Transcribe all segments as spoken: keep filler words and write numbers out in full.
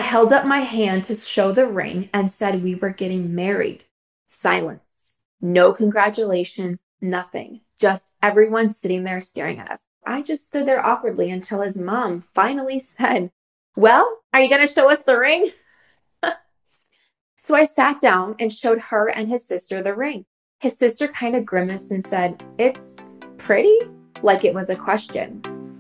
held up my hand to show the ring and said we were getting married. Silence. No congratulations, nothing. Just everyone sitting there staring at us. I just stood there awkwardly until his mom finally said, well, are you going to show us the ring? So I sat down and showed her and his sister the ring. His sister kind of grimaced and said, it's pretty? Like it was a question.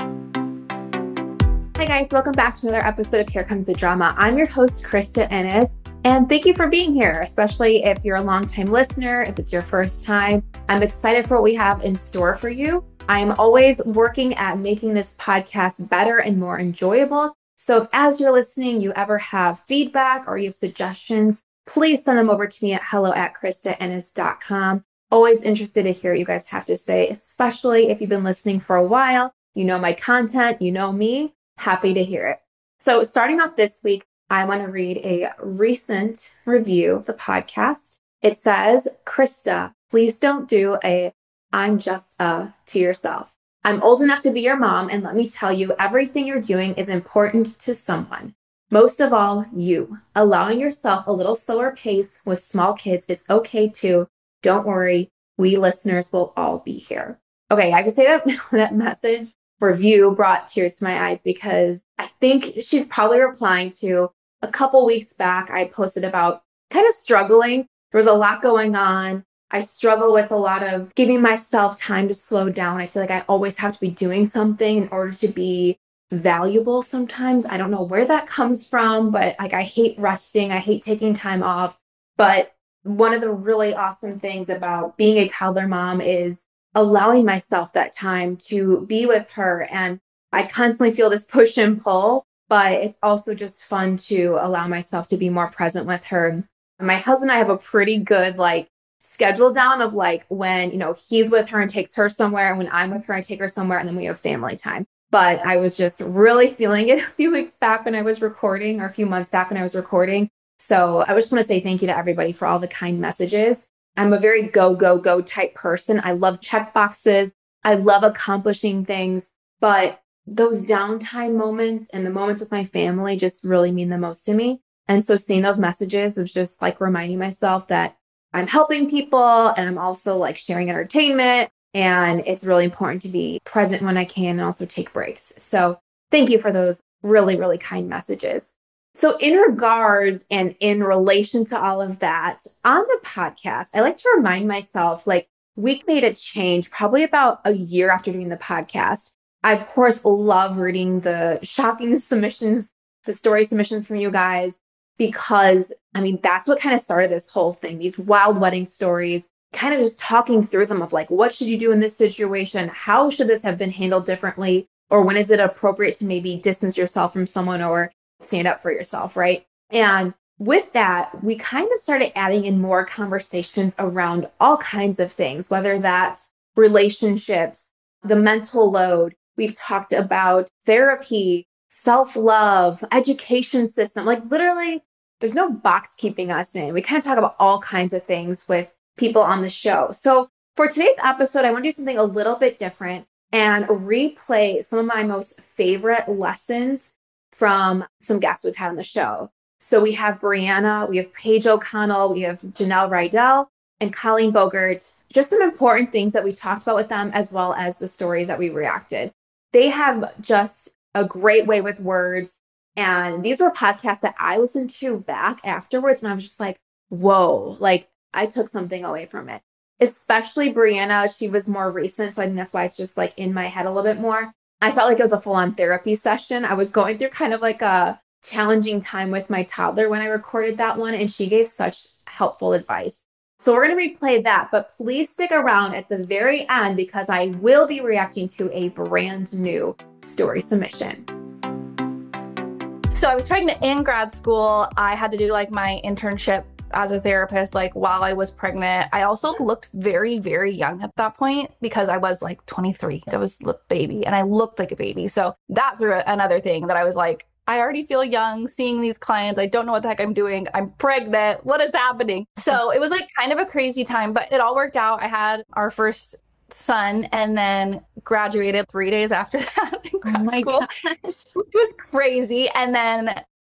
Hi guys, welcome back to another episode of Here Comes the Drama. I'm your host, Krista Ennis, and thank you for being here, especially if you're a longtime listener, if it's your first time. I'm excited for what we have in store for you. I'm always working at making this podcast better and more enjoyable. So if as you're listening, you ever have feedback or you have suggestions, please send them over to me at hello at krista ennis dot com. Always interested to hear what you guys have to say, especially if you've been listening for a while. You know my content, you know me. Happy to hear it. So starting off this week, I want to read a recent review of the podcast. It says, Krista, please don't do a I'm just a to yourself. I'm old enough to be your mom, and let me tell you, everything you're doing is important to someone. Most of all, you. Allowing yourself a little slower pace with small kids is okay too. Don't worry, we listeners will all be here. Okay, I have to say that that message review brought tears to my eyes because I think she's probably replying to a couple weeks back. I posted about kind of struggling. There was a lot going on. I struggle with a lot of giving myself time to slow down. I feel like I always have to be doing something in order to be valuable sometimes. I don't know where that comes from, but like I hate resting. I hate taking time off. But one of the really awesome things about being a toddler mom is allowing myself that time to be with her. And I constantly feel this push and pull, but it's also just fun to allow myself to be more present with her. My husband and I have a pretty good like schedule down of like when, you know, he's with her and takes her somewhere, and when I'm with her, I take her somewhere, and then we have family time. But I was just really feeling it a few weeks back when I was recording, or a few months back when I was recording. So I just want to say thank you to everybody for all the kind messages. I'm a very go, go, go type person. I love check boxes. I love accomplishing things, but those downtime moments and the moments with my family just really mean the most to me. And so seeing those messages was just like reminding myself that I'm helping people and I'm also like sharing entertainment. And it's really important to be present when I can and also take breaks. So thank you for those really, really kind messages. So in regards and in relation to all of that, on the podcast, I like to remind myself, like, we made a change probably about a year after doing the podcast. I, of course, love reading the shocking submissions, the story submissions from you guys, because, I mean, that's what kind of started this whole thing, these wild wedding stories, kind of just talking through them of like, what should you do in this situation? How should this have been handled differently? Or when is it appropriate to maybe distance yourself from someone or stand up for yourself, right? And with that, we kind of started adding in more conversations around all kinds of things, whether that's relationships, the mental load. We've talked about therapy, self-love, education system, like literally there's no box keeping us in. We kind of talk about all kinds of things with people on the show. So for today's episode, I want to do something a little bit different and replay some of my most favorite lessons from some guests we've had on the show. So we have Brianna, we have Paige O'Connell, we have Janelle Rydell, and Colleen Bogert. Just some important things that we talked about with them, as well as the stories that we reacted. They have just a great way with words. And these were podcasts that I listened to back afterwards. And I was just like, whoa, like I took something away from it. Especially Brianna, she was more recent. So I think that's why it's just like in my head a little bit more. I felt like it was a full-on therapy session. I was going through kind of like a challenging time with my toddler when I recorded that one, and she gave such helpful advice. So we're going to replay that, but please stick around at the very end because I will be reacting to a brand new story submission. So I was pregnant in grad school. I had to do like my internship as a therapist, like while I was pregnant. I also looked very, very young at that point because I was like twenty-three. I was a baby and I looked like a baby. So that threw another thing that I was like, I already feel young seeing these clients. I don't know what the heck I'm doing. I'm pregnant. What is happening? So it was like kind of a crazy time, but it all worked out. I had our first son and then graduated three days after that in grad Oh my school, gosh. which was crazy. And then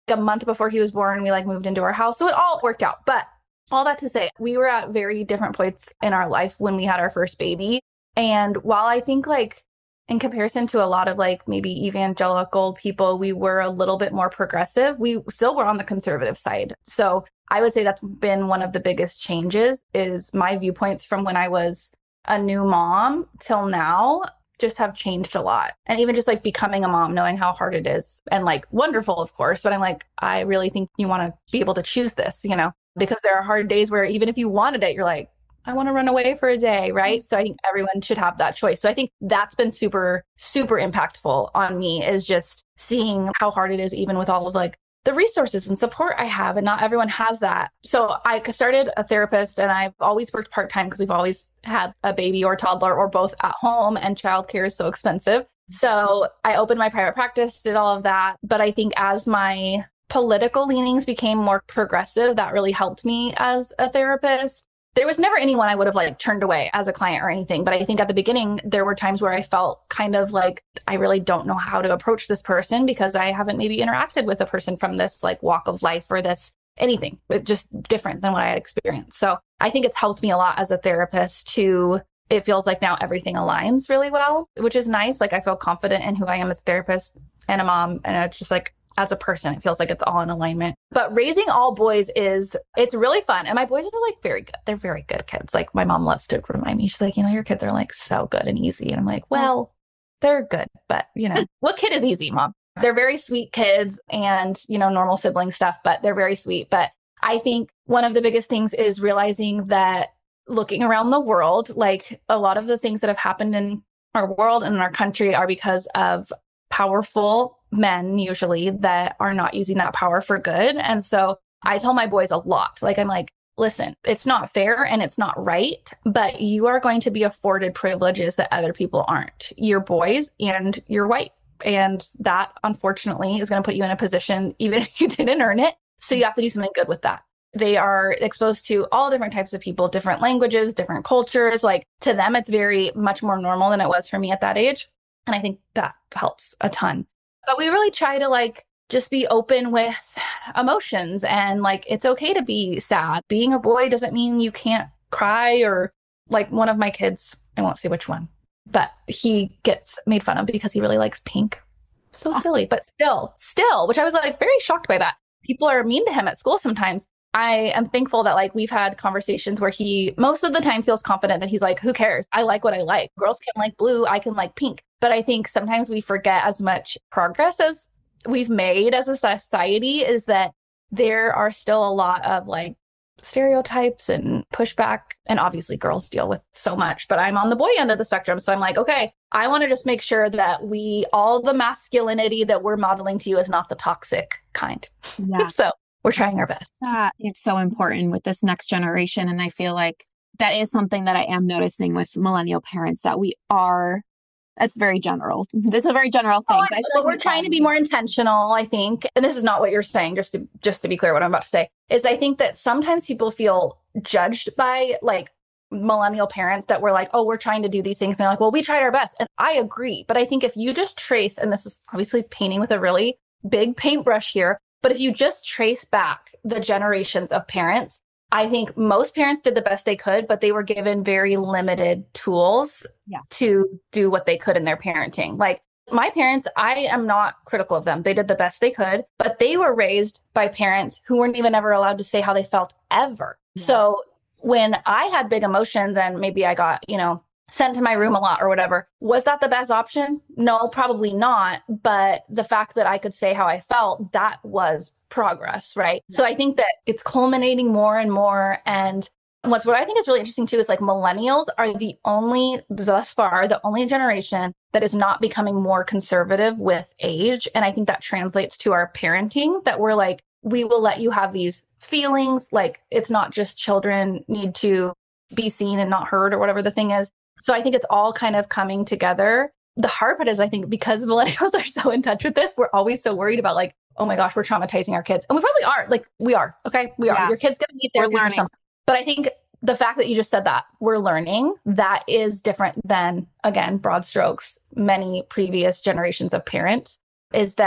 A month before he was born, we like moved into our house. So it all worked out. But all that to say, we were at very different points in our life when we had our first baby. And while I think like in comparison to a lot of like maybe evangelical people, we were a little bit more progressive, we still were on the conservative side. So I would say that's been one of the biggest changes is my viewpoints from when I was a new mom till now just have changed a lot. And even just like becoming a mom, knowing how hard it is and like wonderful, of course. But I'm like, I really think you want to be able to choose this, you know, because there are hard days where even if you wanted it, you're like, I want to run away for a day. Right. So I think everyone should have that choice. So I think that's been super, super impactful on me is just seeing how hard it is, even with all of like the resources and support I have. And not everyone has that. So I started a therapist and I've always worked part-time because we've always had a baby or toddler or both at home and childcare is so expensive. So I opened my private practice, did all of that. But I think as my political leanings became more progressive, that really helped me as a therapist. There was never anyone I would have like turned away as a client or anything. But I think at the beginning, there were times where I felt kind of like, I really don't know how to approach this person because I haven't maybe interacted with a person from this like walk of life or this anything, but just different than what I had experienced. So I think it's helped me a lot as a therapist to, it feels like now everything aligns really well, which is nice. Like I feel confident in who I am as a therapist and a mom. And it's just like, as a person, it feels like it's all in alignment. But raising all boys is, it's really fun. And my boys are like very good. They're very good kids. Like my mom loves to remind me, she's like, you know, your kids are like so good and easy. And I'm like, well, they're good. But you know, what kid is easy, mom? They're very sweet kids and, you know, normal sibling stuff, but they're very sweet. But I think one of the biggest things is realizing that looking around the world, like a lot of the things that have happened in our world and in our country are because of powerful men usually that are not using that power for good. And so I tell my boys a lot, like, I'm like, listen, it's not fair and it's not right, but you are going to be afforded privileges that other people aren't. You're boys and you're white. And that unfortunately is going to put you in a position, even if you didn't earn it. So you have to do something good with that. They are exposed to all different types of people, different languages, different cultures. Like to them, it's very much more normal than it was for me at that age. And I think that helps a ton. But we really try to like just be open with emotions and like it's okay to be sad. Being a boy doesn't mean you can't cry or like one of my kids, I won't say which one, but he gets made fun of because he really likes pink. So silly, but still, still, which I was like very shocked by that. People are mean to him at school sometimes. I am thankful that like we've had conversations where he most of the time feels confident that he's like, who cares? I like what I like. Girls can like blue. I can like pink. But I think sometimes we forget as much progress as we've made as a society is that there are still a lot of like stereotypes and pushback. And obviously girls deal with so much, but I'm on the boy end of the spectrum. So I'm like, okay, I want to just make sure that we, all the masculinity that we're modeling to you is not the toxic kind. Yeah. So we're trying our best. That is so important with this next generation. And I feel like that is something that I am noticing with millennial parents that we are, that's very general. That's a very general thing. Oh, but, but we're trying to be more intentional, I think. And this is not what you're saying, just to just to be clear, what I'm about to say is I think that sometimes people feel judged by like millennial parents that were like, oh, we're trying to do these things. And they're like, well, we tried our best. And I agree. But I think if you just trace, and this is obviously painting with a really big paintbrush here, but if you just trace back the generations of parents, I think most parents did the best they could, but they were given very limited tools yeah. to do what they could in their parenting. Like my parents, I am not critical of them. They did the best they could, but they were raised by parents who weren't even ever allowed to say how they felt ever. Yeah. So when I had big emotions and maybe I got, you know, sent to my room a lot or whatever, was that the best option? No, probably not. But the fact that I could say how I felt, that was progress, right? Yeah. So I think that it's culminating more and more. And what's what I think is really interesting too is like millennials are the only, thus far, the only generation that is not becoming more conservative with age. And I think that translates to our parenting, that we're like, we will let you have these feelings. Like it's not just children need to be seen and not heard or whatever the thing is. So I think it's all kind of coming together. The hard part is, I think, because millennials are so in touch with this, we're always so worried about like, oh my gosh, we're traumatizing our kids. And we probably are. Like we are. Okay. We are. Yeah. Your kid's going to need therapy for something. But I think the fact that you just said that we're learning, that is different than, again, broad strokes, many previous generations of parents, is that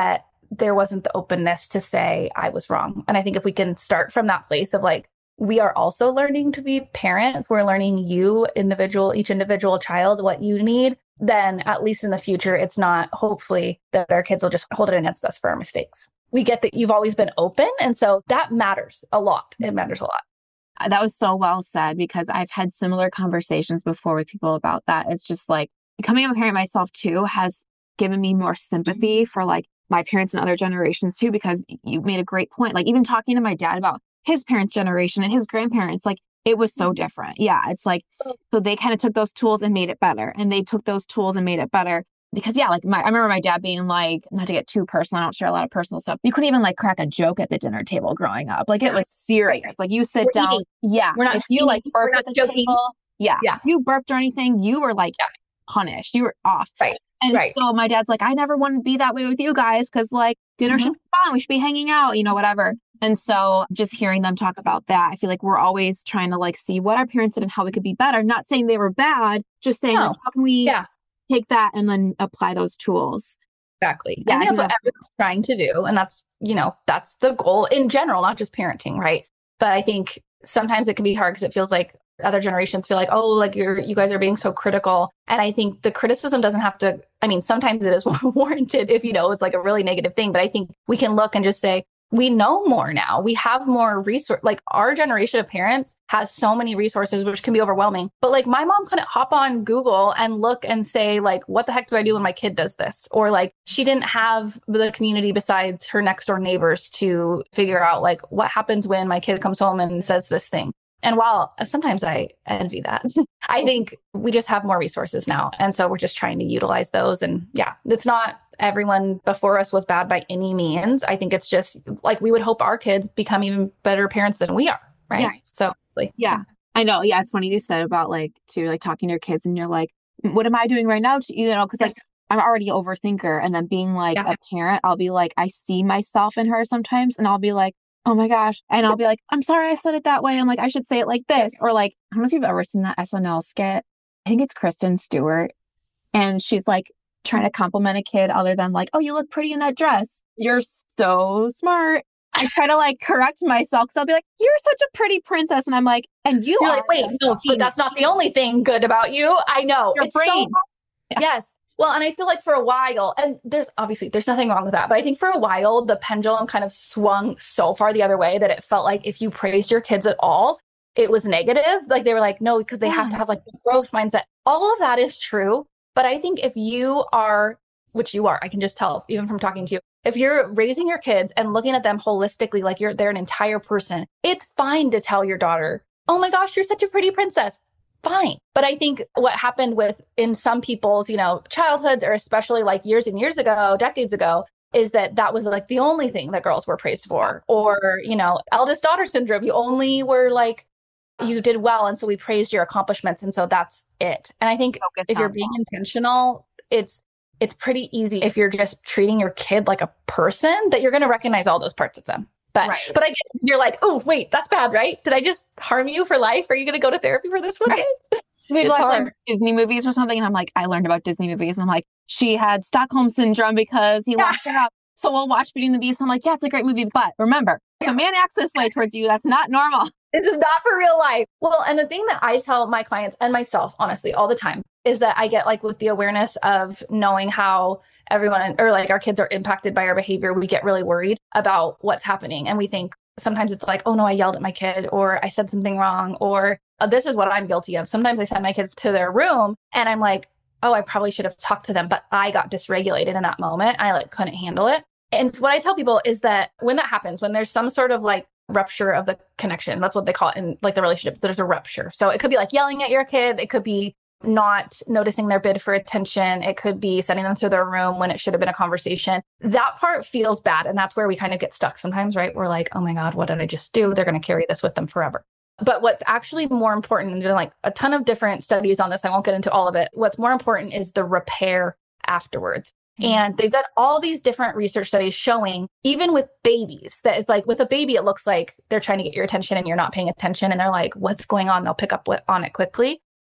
there wasn't the openness to say I was wrong. And I think if we can start from that place of like, we are also learning to be parents, we're learning you individual, each individual child, what you need, then at least in the future, it's not hopefully that our kids will just hold it against us for our mistakes. We get that you've always been open. And so that matters a lot. It matters a lot. That was so well said, because I've had similar conversations before with people about that. It's just like becoming a parent myself too has given me more sympathy for like my parents and other generations too, because you made a great point. Like even talking to my dad about his parents' generation and his grandparents, like it was so different. Yeah. It's like, so they kind of took those tools and made it better. And they took those tools and made it better. Because yeah, like my, I remember my dad being like, not to get too personal, I don't share a lot of personal stuff. You couldn't even like crack a joke at the dinner table growing up. Like it was serious. Like you sit We're down. eating. Yeah. We're not if you like burped at the joking. table. Yeah. Yeah. If you burped or anything, you were like yeah. punished. You were off. Right. And right. so my dad's like, I never want to be that way with you guys. Cause like dinner mm-hmm. should be fun. We should be hanging out, you know, whatever. And so just hearing them talk about that, I feel like we're always trying to like see what our parents did and how we could be better. Not saying they were bad, just saying no. like, how can we yeah. take that and then apply those tools. Exactly. Yeah, I think that's what everyone's trying to do. And that's, you know, that's the goal in general, not just parenting, right? But I think sometimes it can be hard because it feels like other generations feel like, oh, like you're, you guys are being so critical. And I think the criticism doesn't have to, I mean, sometimes it is warranted if, you know, it's like a really negative thing. But I think we can look and just say, we know more now. We have more resource. Like our generation of parents has so many resources, which can be overwhelming. But like my mom couldn't hop on Google and look and say like, what the heck do I do when my kid does this? Or like she didn't have the community besides her next door neighbors to figure out like what happens when my kid comes home and says this thing. And while sometimes I envy that, I think we just have more resources now. And so we're just trying to utilize those. And yeah, it's not everyone before us was bad by any means. I think it's just like we would hope our kids become even better parents than we are. Right. Yeah. So like, yeah, I know. Yeah. It's funny you said about like, to like talking to your kids and you're like, what am I doing right now? To, you know, cause like I'm already an overthinker. And then being like yeah. a parent, I'll be like, I see myself in her sometimes and I'll be like, oh my gosh. And I'll be like, I'm sorry I said it that way. I'm like, I should say it like this. Or like, I don't know if you've ever seen that S N L skit. I think it's Kristen Stewart. And she's like trying to compliment a kid other than like, oh, you look pretty in that dress. You're so smart. I try to like correct myself because I'll be like, you're such a pretty princess. And I'm like, and you You're are. Like, wait, no, but that's not the only thing good about you. I know. Your it's brain. So yeah. Yes. Well, and I feel like for a while, and there's obviously, there's nothing wrong with that. But I think for a while, the pendulum kind of swung so far the other way that it felt like if you praised your kids at all, it was negative. Like they were like, no, because they yeah. have to have like the growth mindset. All of that is true. But I think if you are, which you are, I can just tell even from talking to you, if you're raising your kids and looking at them holistically, like you're, they're an entire person, it's fine to tell your daughter, oh my gosh, you're such a pretty princess. Fine. But I think what happened with in some people's, you know, childhoods, or especially like years and years ago, decades ago, is that that was like the only thing that girls were praised for, or, you know, eldest daughter syndrome. You only were like, you did well. And so we praised your accomplishments. And so that's it. And I think Focus if you're being that. intentional, it's, it's pretty easy if you're just treating your kid like a person that you're going to recognize all those parts of them. But, right. but I get, you're like, oh, wait, that's bad, right? Did I just harm you for life? Are you going to go to therapy for this one day? We watch like Disney movies or something. And I'm like, I learned about Disney movies. And I'm like, she had Stockholm syndrome because he yeah. locked her up. So we'll watch Beauty and the Beast. I'm like, yeah, it's a great movie. But remember, if a man acts this way towards you, that's not normal. It is not for real life. Well, and the thing that I tell my clients and myself, honestly, all the time is that I get like with the awareness of knowing how everyone or like our kids are impacted by our behavior, we get really worried about what's happening. And we think sometimes it's like, oh no, I yelled at my kid, or I said something wrong, or oh, this is what I'm guilty of. Sometimes I send my kids to their room and I'm like, oh, I probably should have talked to them, but I got dysregulated in that moment. I like couldn't handle it. And so what I tell people is that when that happens, when there's some sort of like rupture of the connection, that's what they call it in like the relationship, there's a rupture. So it could be like yelling at your kid. It could be not noticing their bid for attention. It could be sending them to their room when it should have been a conversation. That part feels bad. And that's where we kind of get stuck sometimes, right? We're like, oh my God, what did I just do? They're going to carry this with them forever. But what's actually more important, and there's like a ton of different studies on this, I won't get into all of it. What's more important is the repair afterwards. Mm-hmm. And they've done all these different research studies showing, even with babies, that it's like with a baby, it looks like they're trying to get your attention and you're not paying attention. And they're like, what's going on? They'll pick up on it quickly.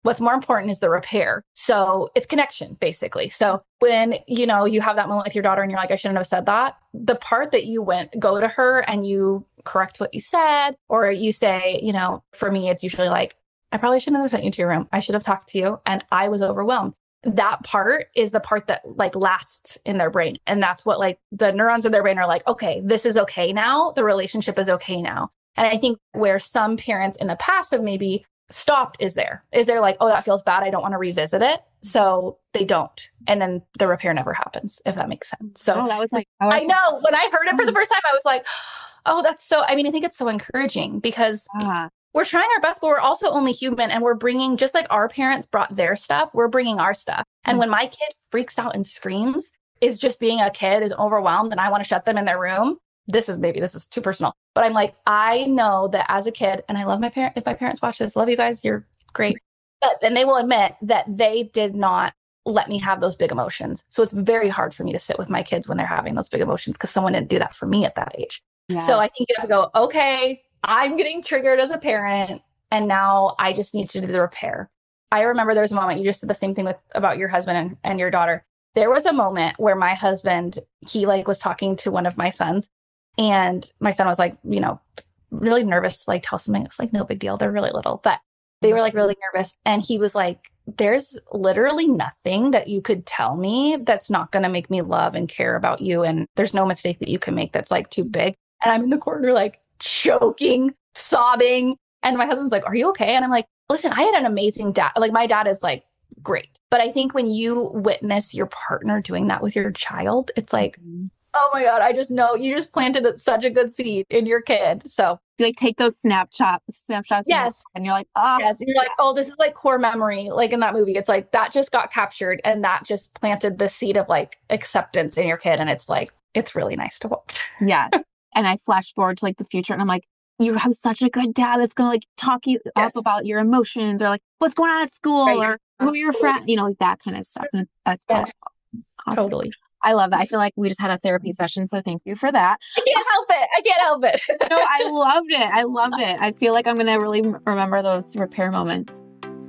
What's more important is the repair. So it's connection, basically. So when, you know, you have that moment with your daughter and you're like, I shouldn't have said that. The part that you went, go to her and you correct what you said, or you say, you know, for me, it's usually like, I probably shouldn't have sent you to your room. I should have talked to you and I was overwhelmed. That part is the part that like lasts in their brain. And that's what like the neurons in their brain are like, okay, this is okay now. The relationship is okay now. And I think where some parents in the past have maybe stopped is there, is there like, oh, that feels bad. I don't want to revisit it. So they don't. And then the repair never happens, if that makes sense. So oh, that was like, I, I know when I heard it for the first time, I was like, oh, that's so, I mean, I think it's so encouraging because uh, we're trying our best, but we're also only human and we're bringing, just like our parents brought their stuff, we're bringing our stuff. And mm-hmm. when my kid freaks out and screams, is just being a kid, is overwhelmed, and I want to shut them in their room. This is maybe this is too personal, but I'm like, I know that as a kid, and I love my parents, if my parents watch this, love you guys, you're great. But and they will admit that they did not let me have those big emotions. So it's very hard for me to sit with my kids when they're having those big emotions because someone didn't do that for me at that age. Yeah. So I think you have to go, okay, I'm getting triggered as a parent, and now I just need to do the repair. I remember there was a moment, you just said the same thing with about your husband and, and your daughter. There was a moment where my husband, he like was talking to one of my sons, and my son was like, you know, really nervous, like tell something. It's like, no big deal. They're really little, but they were like really nervous. And he was like, there's literally nothing that you could tell me that's not going to make me love and care about you. And there's no mistake that you can make that's like too big. And I'm in the corner, like choking, sobbing. And my husband's like, are you okay? And I'm like, listen, I had an amazing dad. Like my dad is like great. But I think when you witness your partner doing that with your child, it's like, mm-hmm. oh my God, I just know you just planted such a good seed in your kid. So you like take those snapshot snapshots. Yes. And you're like, oh, yes. You're like, oh, this is like core memory. Like in that movie, it's like that just got captured and that just planted the seed of like acceptance in your kid. And it's like, it's really nice to watch. Yeah. And I flash forward to like the future and I'm like, you have such a good dad that's going to like talk you yes. up about your emotions or like what's going on at school right. or who are your friends, you know, like that kind of stuff. And that's yes. awesome. Totally. I love that. I feel like we just had a therapy session. So thank you for that. I can't help it. I can't help it. No, I loved it. I loved it. I feel like I'm going to really remember those repair moments.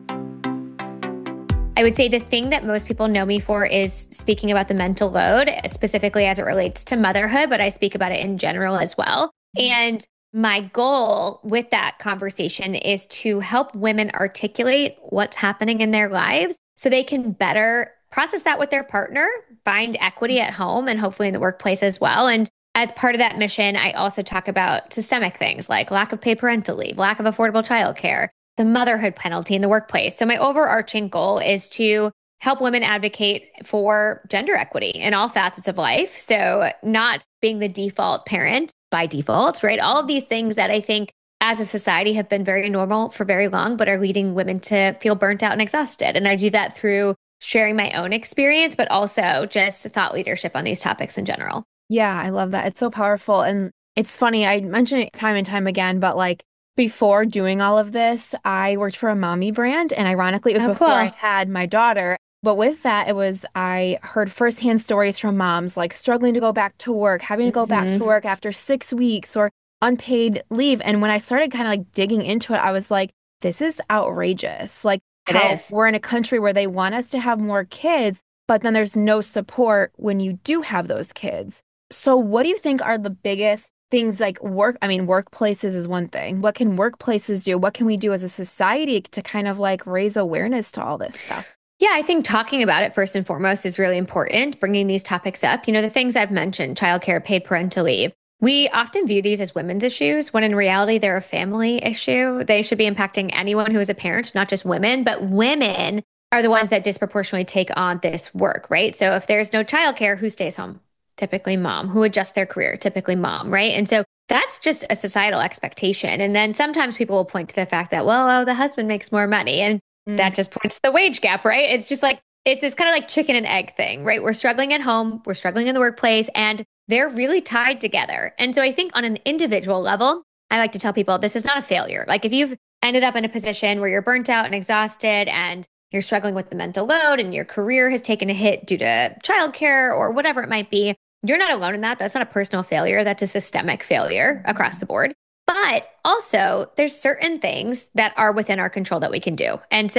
I would say the thing that most people know me for is speaking about the mental load, specifically as it relates to motherhood, but I speak about it in general as well. And my goal with that conversation is to help women articulate what's happening in their lives so they can better process that with their partner, find equity at home and hopefully in the workplace as well. And as part of that mission, I also talk about systemic things like lack of paid parental leave, lack of affordable childcare, the motherhood penalty in the workplace. So my overarching goal is to help women advocate for gender equity in all facets of life. So not being the default parent by default, right? All of these things that I think as a society have been very normal for very long, but are leading women to feel burnt out and exhausted. And I do that through sharing my own experience, but also just thought leadership on these topics in general. Yeah, I love that. It's so powerful. And it's funny, I mention it time and time again, but like before doing all of this, I worked for a mommy brand. And ironically, it was oh, before cool. I had my daughter. But with that, it was, I heard firsthand stories from moms like struggling to go back to work, having to go mm-hmm. back to work after six weeks or unpaid leave. And when I started kind of like digging into it, I was like, this is outrageous. Like, It is. We're in a country where they want us to have more kids, but then there's no support when you do have those kids. So what do you think are the biggest things like work? I mean, workplaces is one thing. What can workplaces do? What can we do as a society to kind of like raise awareness to all this stuff? Yeah, I think talking about it first and foremost is really important, bringing these topics up. You know, the things I've mentioned, childcare, paid parental leave. We often view these as women's issues when in reality, they're a family issue. They should be impacting anyone who is a parent, not just women, but women are the ones that disproportionately take on this work, right? So if there's no childcare, who stays home? Typically mom. Who adjusts their career? Typically mom, right? And so that's just a societal expectation. And then sometimes people will point to the fact that, well, oh, the husband makes more money. And mm. that just points to the wage gap, right? It's just like, it's this kind of like chicken and egg thing, right? We're struggling at home, we're struggling in the workplace, and they're really tied together. And so I think on an individual level, I like to tell people this is not a failure. Like if you've ended up in a position where you're burnt out and exhausted and you're struggling with the mental load and your career has taken a hit due to childcare or whatever it might be, you're not alone in that. That's not a personal failure. That's a systemic failure across the board. But also there's certain things that are within our control that we can do. And so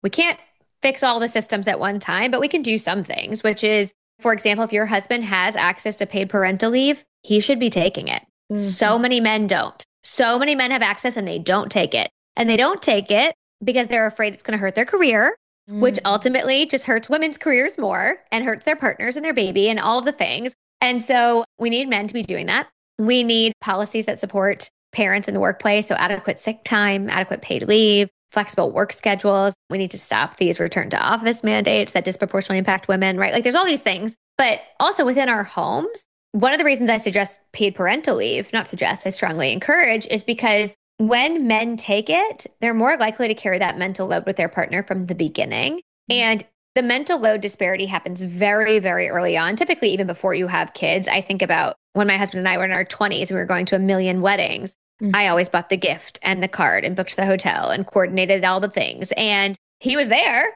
we can't fix all the systems at one time, but we can do some things, which is, for example, if your husband has access to paid parental leave, he should be taking it. Mm-hmm. So many men don't. So many men have access and they don't take it. And they don't take it because they're afraid it's going to hurt their career, mm-hmm. which ultimately just hurts women's careers more and hurts their partners and their baby and all of the things. And so we need men to be doing that. We need policies that support parents in the workplace. So adequate sick time, adequate paid leave, flexible work schedules. We need to stop these return to office mandates that disproportionately impact women, right? Like there's all these things, but also within our homes. One of the reasons I suggest paid parental leave, not suggest, I strongly encourage, is because when men take it, they're more likely to carry that mental load with their partner from the beginning. And the mental load disparity happens very, very early on, typically even before you have kids. I think about when my husband and I were in our twenties and we were going to a million weddings. Mm-hmm. I always bought the gift and the card and booked the hotel and coordinated all the things. And he was there,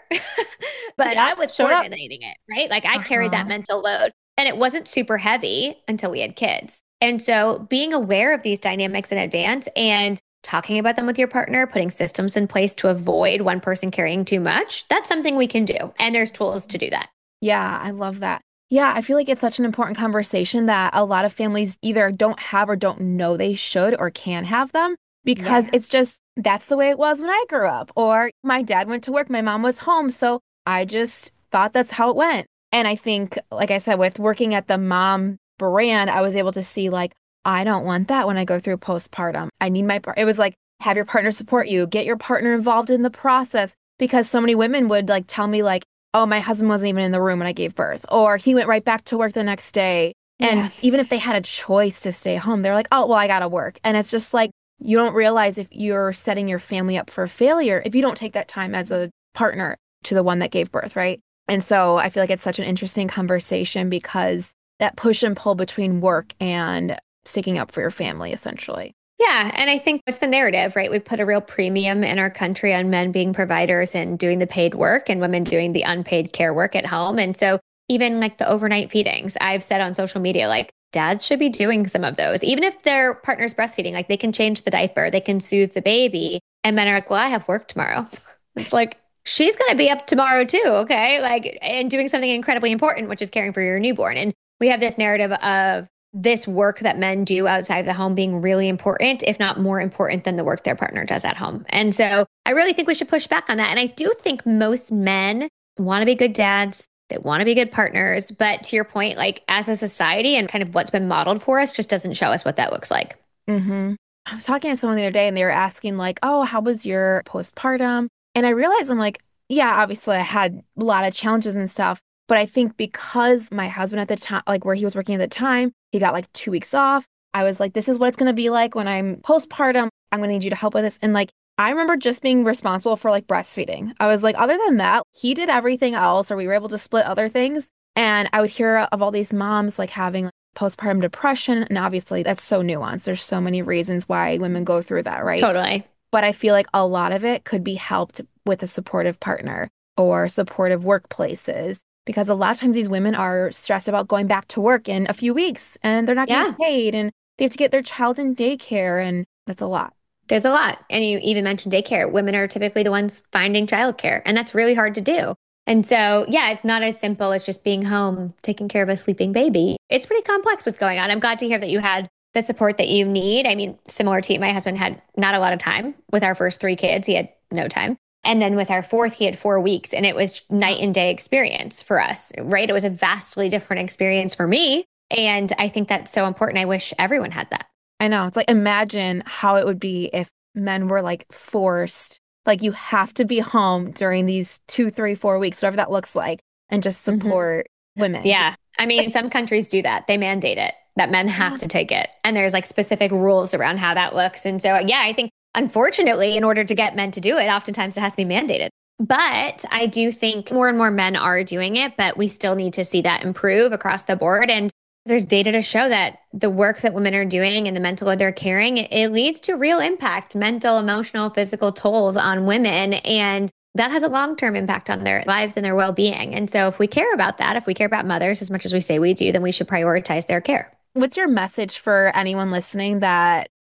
but yeah, I was coordinating up. it, right? Like I uh-huh. carried that mental load. And it wasn't super heavy until we had kids. And so being aware of these dynamics in advance and talking about them with your partner, putting systems in place to avoid one person carrying too much, that's something we can do. And there's tools to do that. Yeah, I love that. Yeah, I feel like it's such an important conversation that a lot of families either don't have or don't know they should or can have them because yeah. it's just, that's the way it was when I grew up. Or my dad went to work, my mom was home. So I just thought that's how it went. And I think, like I said, with working at the mom brand, I was able to see like, I don't want that when I go through postpartum. I need my, it was like, have your partner support you, get your partner involved in the process. Because so many women would like tell me like, oh, my husband wasn't even in the room when I gave birth, or he went right back to work the next day. And yeah. even if they had a choice to stay home, they're like, oh, well, I got to work. And it's just like, you don't realize if you're setting your family up for failure, if you don't take that time as a partner to the one that gave birth, right? And so I feel like it's such an interesting conversation because that push and pull between work and sticking up for your family, essentially. Yeah. And I think it's the narrative, right? We put a real premium in our country on men being providers and doing the paid work and women doing the unpaid care work at home. And so even like the overnight feedings, I've said on social media, like dads should be doing some of those, even if their partner's breastfeeding, like they can change the diaper, they can soothe the baby. And men are like, well, I have work tomorrow. It's like, she's going to be up tomorrow too, okay? Like, and doing something incredibly important, which is caring for your newborn. And we have this narrative of this work that men do outside of the home being really important, if not more important than the work their partner does at home. And so I really think we should push back on that. And I do think most men want to be good dads. They want to be good partners. But to your point, like as a society and kind of what's been modeled for us just doesn't show us what that looks like. Mm-hmm. I was talking to someone the other day and they were asking like, oh, how was your postpartum? And I realized I'm like, yeah, obviously I had a lot of challenges and stuff. But I think because my husband at the time, like where he was working at the time, he got like two weeks off. I was like, this is what it's going to be like when I'm postpartum. I'm going to need you to help with this. And like, I remember just being responsible for like breastfeeding. I was like, other than that, he did everything else, or we were able to split other things. And I would hear of all these moms like having like, postpartum depression. And obviously that's so nuanced. There's so many reasons why women go through that, right? Totally. But I feel like a lot of it could be helped with a supportive partner or supportive workplaces. Because a lot of times these women are stressed about going back to work in a few weeks and they're not getting yeah. paid and they have to get their child in daycare. And that's a lot. There's a lot. And you even mentioned daycare. Women are typically the ones finding childcare. And that's really hard to do. And so, yeah, it's not as simple as just being home, taking care of a sleeping baby. It's pretty complex what's going on. I'm glad to hear that you had the support that you need. I mean, similar to you, my husband had not a lot of time with our first three kids. He had no time. And then with our fourth, he had four weeks and it was night and day experience for us, right? It was a vastly different experience for me. And I think that's so important. I wish everyone had that. I know. It's like, imagine how it would be if men were like forced, like you have to be home during these two, three, four weeks, whatever that looks like, and just support mm-hmm. women. Yeah. I mean, some countries do that. They mandate it, that men have to take it. And there's like specific rules around how that looks. And so, yeah, I think unfortunately, in order to get men to do it, oftentimes it has to be mandated. But I do think more and more men are doing it, but we still need to see that improve across the board. And there's data to show that the work that women are doing and the mental load they're carrying, it leads to real impact, mental, emotional, physical tolls on women. And that has a long-term impact on their lives and their well-being. And so if we care about that, if we care about mothers as much as we say we do, then we should prioritize their care. What's your message for anyone listening that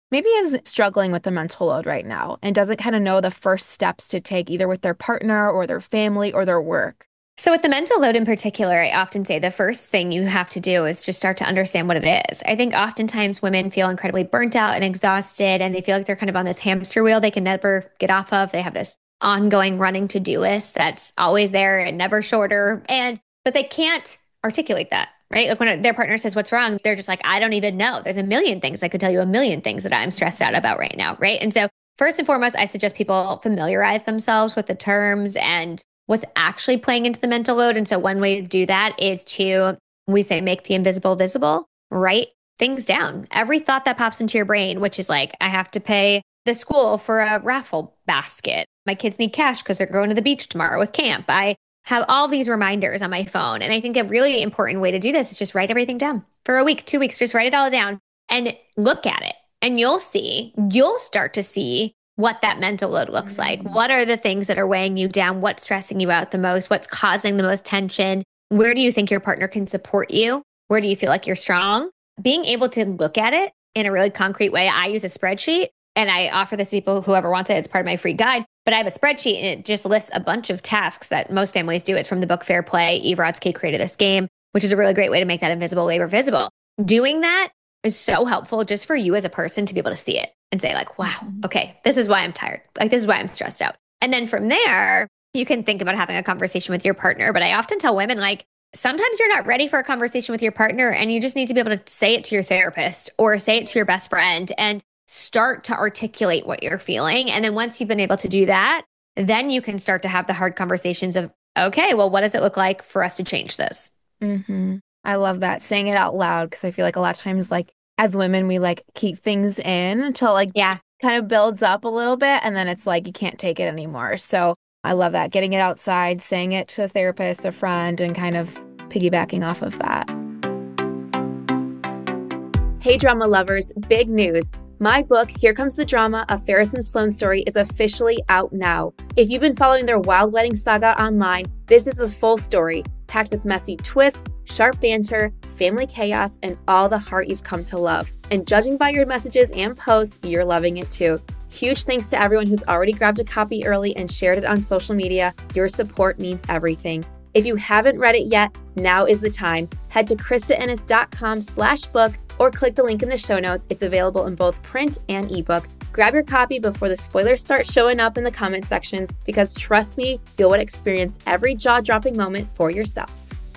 maybe is struggling with the mental load right now and doesn't kind of know the first steps to take either with their partner or their family or their work? So with the mental load in particular, I often say the first thing you have to do is just start to understand what it is. I think oftentimes women feel incredibly burnt out and exhausted, and they feel like they're kind of on this hamster wheel they can never get off of. They have this ongoing running to-do list that's always there and never shorter. And but they can't articulate that, right? Like when their partner says, what's wrong? They're just like, I don't even know. There's a million things. I could tell you a million things that I'm stressed out about right now, right? And so first and foremost, I suggest people familiarize themselves with the terms and what's actually playing into the mental load. And so one way to do that is to, we say, make the invisible visible, write things down. Every thought that pops into your brain, which is like, I have to pay the school for a raffle basket. My kids need cash because they're going to the beach tomorrow with camp. I have all these reminders on my phone. And I think a really important way to do this is just write everything down for a week, two weeks, just write it all down and look at it. And you'll see, you'll start to see what that mental load looks like. What are the things that are weighing you down? What's stressing you out the most? What's causing the most tension? Where do you think your partner can support you? Where do you feel like you're strong? Being able to look at it in a really concrete way. I use a spreadsheet and I offer this to people, whoever wants it. It's part of my free guide. But I have a spreadsheet and it just lists a bunch of tasks that most families do. It's from the book Fair Play. Eve Rodsky created this game, which is a really great way to make that invisible labor visible. Doing that is so helpful just for you as a person to be able to see it and say like, wow, okay, this is why I'm tired. Like, this is why I'm stressed out. And then from there, you can think about having a conversation with your partner. But I often tell women, like, sometimes you're not ready for a conversation with your partner and you just need to be able to say it to your therapist or say it to your best friend and start to articulate what you're feeling. And then once you've been able to do that, then you can start to have the hard conversations of, okay, well, what does it look like for us to change this? Mm-hmm. I love that, saying it out loud, because I feel like a lot of times, like, as women, we like keep things in until like, yeah, kind of builds up a little bit. And then it's like, you can't take it anymore. So I love that, getting it outside, saying it to a therapist, a friend, and kind of piggybacking off of that. Hey, drama lovers, big news. My book, Here Comes the Drama, A Ferris and Sloane Story, is officially out now. If you've been following their wild wedding saga online, this is the full story, packed with messy twists, sharp banter, family chaos, and all the heart you've come to love. And judging by your messages and posts, you're loving it too. Huge thanks to everyone who's already grabbed a copy early and shared it on social media. Your support means everything. If you haven't read it yet, now is the time. Head to KristaEnnis.com slash book or click the link in the show notes. It's available in both print and ebook. Grab your copy before the spoilers start showing up in the comment sections, because trust me, you'll want to experience every jaw-dropping moment for yourself.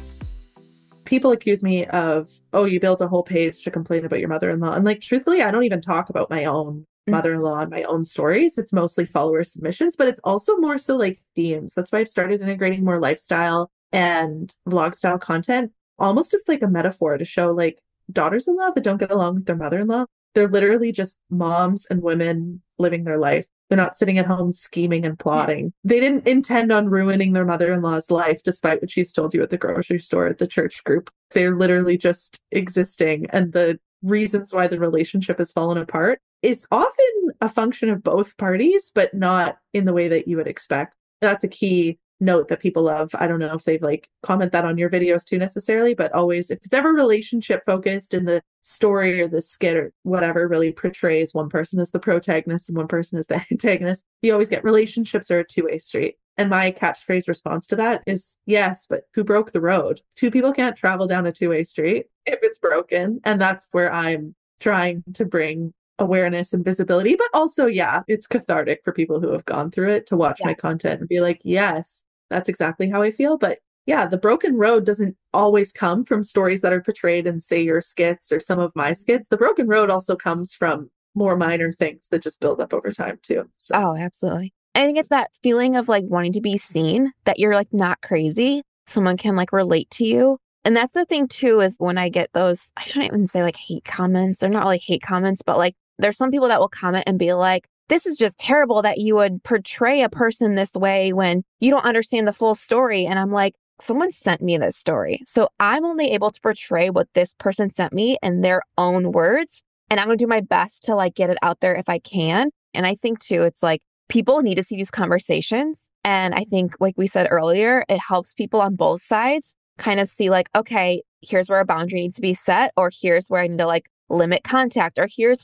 People accuse me of, oh, you built a whole page to complain about your mother-in-law. And like, truthfully, I don't even talk about my own mother-in-law and my own stories. It's mostly follower submissions, but it's also more so like themes. That's why I've started integrating more lifestyle and vlog style content, almost as like a metaphor to show like daughters-in-law that don't get along with their mother-in-law. They're literally just moms and women living their life. They're not sitting at home scheming and plotting. They didn't intend on ruining their mother-in-law's life, despite what she's told you at the grocery store, at the church group. They're literally just existing. And the reasons why the relationship has fallen apart is often a function of both parties, but not in the way that you would expect. That's a key note that people love. I don't know if they've like comment that on your videos too necessarily, but always, if it's ever relationship focused and the story or the skit or whatever really portrays one person as the protagonist and one person as the antagonist, you always get relationships are a two-way street. And my catchphrase response to that is, yes, but who broke the road? Two people can't travel down a two-way street if it's broken. And that's where I'm trying to bring awareness and visibility, but also, yeah, it's cathartic for people who have gone through it to watch yes. my content and be like, yes, that's exactly how I feel. But yeah, the broken road doesn't always come from stories that are portrayed in, say, your skits or some of my skits. The broken road also comes from more minor things that just build up over time too. So. Oh, absolutely. I think it's that feeling of like wanting to be seen, that you're like not crazy. Someone can like relate to you. And that's the thing too, is when I get those, I shouldn't even say like hate comments. They're not really hate comments, but like there's some people that will comment and be like, this is just terrible that you would portray a person this way when you don't understand the full story. And I'm like, someone sent me this story. So I'm only able to portray what this person sent me in their own words. And I'm going to do my best to like get it out there if I can. And I think too, it's like people need to see these conversations. And I think, like we said earlier, it helps people on both sides kind of see like, okay, here's where a boundary needs to be set, or here's where I need to like limit contact, or here's where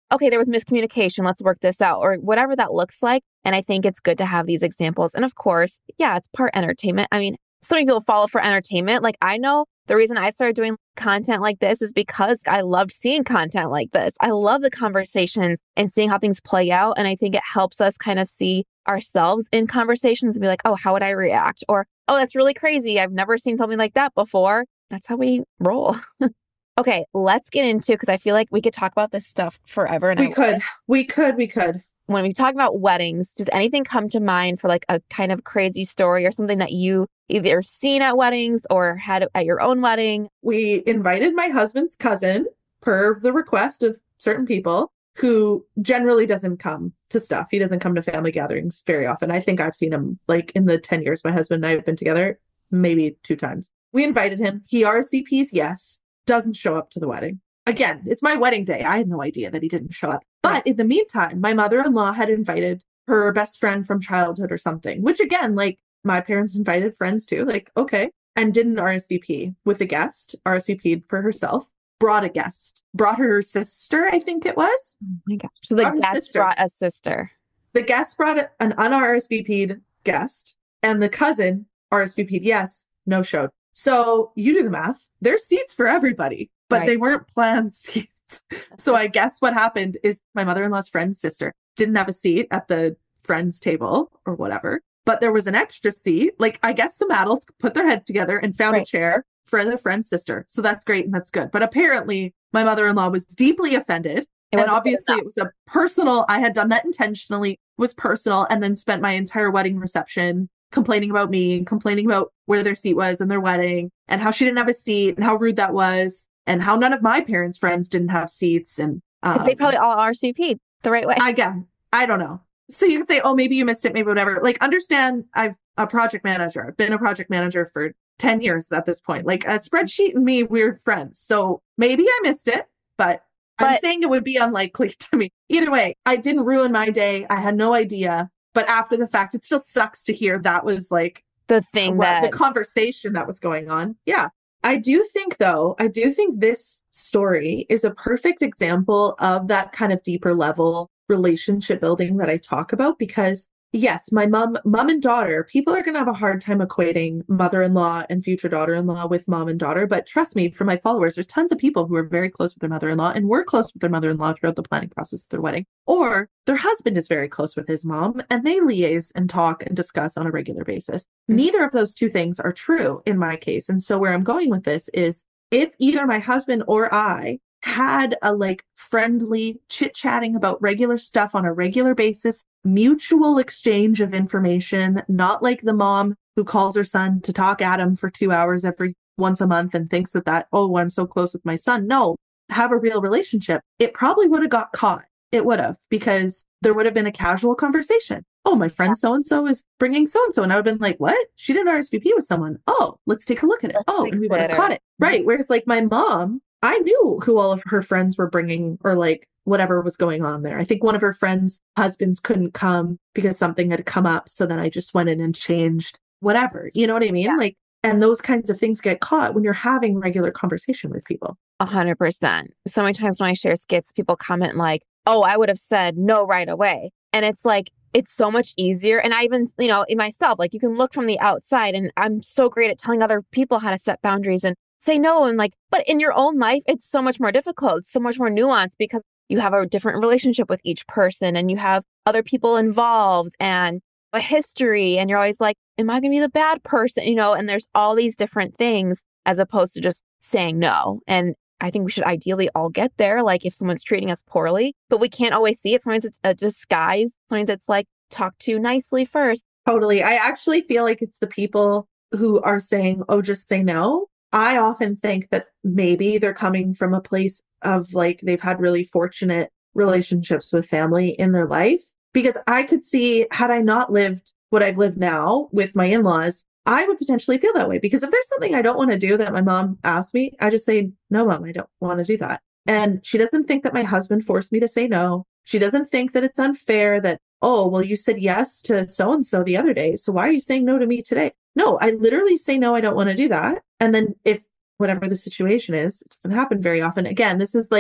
okay, there was miscommunication. Let's work this out, or whatever that looks like. And I think it's good to have these examples. And of course, yeah, it's part entertainment. I mean, so many people follow for entertainment. Like I know the reason I started doing content like this is because I loved seeing content like this. I love the conversations and seeing how things play out. And I think it helps us kind of see ourselves in conversations and be like, oh, how would I react? Or, oh, that's really crazy. I've never seen something like that before. That's how we roll. Okay, let's get into, because I feel like we could talk about this stuff forever. And we I could, we could, we could. When we talk about weddings, does anything come to mind for like a kind of crazy story or something that you either seen at weddings or had at your own wedding? We invited my husband's cousin per the request of certain people who generally doesn't come to stuff. He doesn't come to family gatherings very often. I think I've seen him like in the ten years my husband and I have been together, maybe two times. We invited him. He R S V Ps, yes, doesn't show up to the wedding. Again, it's my wedding day. I had no idea that he didn't show up. But in the meantime, my mother-in-law had invited her best friend from childhood or something, which again, like my parents invited friends too, like, okay, and didn't R S V P with a guest, R S V P'd for herself, brought a guest, brought her sister, I think it was. Oh my gosh. So the Brought her guest sister. brought a sister. The guest brought a- an un-R S V P'd guest, and the cousin R S V P'd, yes, no showed. So you do the math. There's seats for everybody, but Right. they weren't planned seats. So I guess what happened is my mother-in-law's friend's sister didn't have a seat at the friend's table or whatever, but there was an extra seat. Like I guess some adults put their heads together and found Right. a chair for the friend's sister. So that's great and that's good. But apparently my mother-in-law was deeply offended. It And wasn't good obviously enough. it was a personal, I had done that intentionally, was personal, and then spent my entire wedding reception complaining about me, complaining about where their seat was in their wedding and how she didn't have a seat and how rude that was and how none of my parents' friends didn't have seats. And Because um, they probably all R S V P'd the right way. I guess, I don't know. So you could say, oh, maybe you missed it, maybe whatever. Like understand I've a project manager. I've been a project manager for ten years at this point. Like a spreadsheet and me, we're friends. So maybe I missed it, but I'm But- saying it would be unlikely to me. Either way, I didn't ruin my day. I had no idea. But after the fact, it still sucks to hear that was like the thing what- that the conversation that was going on. Yeah. I do think, though, I do think this story is a perfect example of that kind of deeper level relationship building that I talk about, because yes, my mom, mom and daughter, people are going to have a hard time equating mother-in-law and future daughter-in-law with mom and daughter. But trust me, for my followers, there's tons of people who are very close with their mother-in-law and were close with their mother-in-law throughout the planning process of their wedding. Or their husband is very close with his mom and they liaise and talk and discuss on a regular basis. Neither of those two things are true in my case. And so where I'm going with this is if either my husband or I had a like friendly chit chatting about regular stuff on a regular basis, mutual exchange of information, not like the mom who calls her son to talk at him for two hours every once a month and thinks that that, oh, I'm so close with my son. No, have a real relationship. It probably would have got caught. It would have, because there would have been a casual conversation. Oh, my friend so-and-so is bringing so-and-so. And I would have been like, what? She didn't R S V P with someone. Oh, let's take a look at it. Let's Oh, and fix we would have it, or- caught it. Right. Whereas like my mom, I knew who all of her friends were bringing or like whatever was going on there. I think one of her friends' husbands couldn't come because something had come up. So then I just went in and changed whatever. You know what I mean? Yeah. Like, and those kinds of things get caught when you're having regular conversation with people. A hundred percent. So many times when I share skits, people comment like, oh, I would have said no right away. And it's like, it's so much easier. And I even, you know, in myself, like you can look from the outside and I'm so great at telling other people how to set boundaries and say no. And like, but in your own life, it's so much more difficult, so much more nuanced because you have a different relationship with each person and you have other people involved and a history. And you're always like, am I going to be the bad person? You know, and there's all these different things as opposed to just saying no. And I think we should ideally all get there. Like if someone's treating us poorly, but we can't always see it. Sometimes it's a disguise. Sometimes it's like talk to nicely first. Totally. I actually feel like it's the people who are saying, oh, just say no. I often think that maybe they're coming from a place of like they've had really fortunate relationships with family in their life. Because I could see, had I not lived what I've lived now with my in-laws, I would potentially feel that way. Because if there's something I don't want to do that my mom asked me, I just say, no, mom, I don't want to do that. And she doesn't think that my husband forced me to say no. She doesn't think that it's unfair that, oh, well, you said yes to so-and-so the other day. So why are you saying no to me today? No, I literally say, no, I don't want to do that. And then if whatever the situation is, it doesn't happen very often. Again, this is like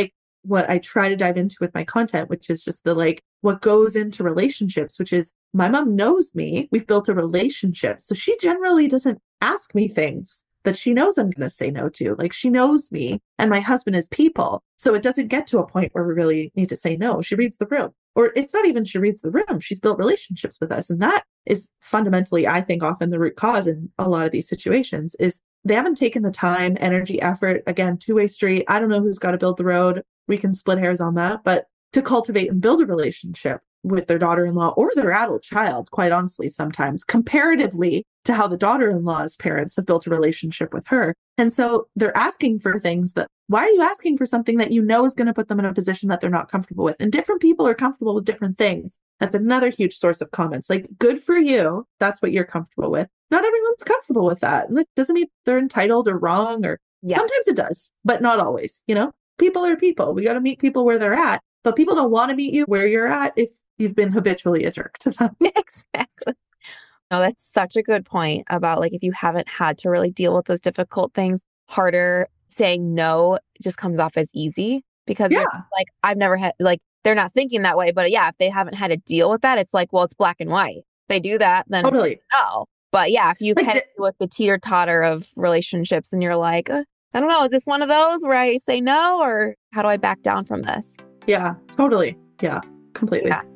what I try to dive into with my content, which is just the like what goes into relationships, which is my mom knows me. We've built a relationship. So she generally doesn't ask me things that she knows I'm going to say no to. Like she knows me and my husband is people. So it doesn't get to a point where we really need to say no. She reads the room. Or it's not even she reads the room. She's built relationships with us. And that is fundamentally, I think, often the root cause in a lot of these situations is they haven't taken the time, energy, effort, again, two-way street. I don't know who's got to build the road. We can split hairs on that, but to cultivate and build a relationship with their daughter-in-law or their adult child, quite honestly, sometimes comparatively to how the daughter-in-law's parents have built a relationship with her. And so they're asking for things that, why are you asking for something that you know is going to put them in a position that they're not comfortable with? And different people are comfortable with different things. That's another huge source of comments. Like, good for you. That's what you're comfortable with. Not everyone's comfortable with that. And that doesn't mean they're entitled or wrong, or yeah. Sometimes it does, but not always. You know, people are people. We got to meet people where they're at, but people don't want to meet you where you're at if you've been habitually a jerk to them. Exactly. No, that's such a good point about like, if you haven't had to really deal with those difficult things, harder saying no just comes off as easy because yeah. like, I've never had, like, they're not thinking that way, but yeah, if they haven't had to deal with that, it's like, well, it's black and white. If they do that, then totally. No. But yeah, if you've like, had to deal with the teeter totter of relationships and you're like, uh, I don't know, is this one of those where I say no, or how do I back down from this? Yeah, totally. Yeah, completely. Yeah.